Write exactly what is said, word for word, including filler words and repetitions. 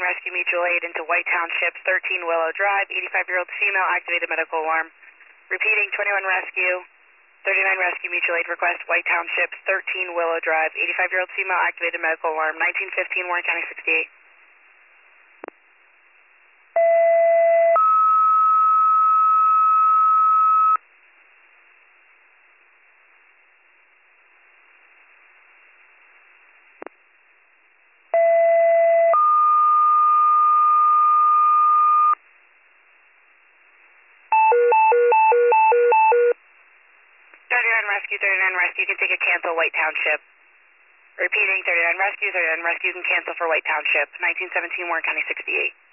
Rescue Mutual Aid into White Township, thirteen Willow Drive, eighty-five-year-old female, activated medical alarm. Repeating, twenty-one Rescue, thirty-nine Rescue Mutual Aid request, White Township, thirteen Willow Drive, eighty-five-year-old female, activated medical alarm, nineteen fifteen Warren County sixty-eight. thirty-nine Rescue, thirty-nine Rescue, you can take a cancel White Township. Repeating, thirty-nine Rescue, thirty-nine Rescue, you can cancel for White Township, nineteen seventeen Warren County sixty-eight.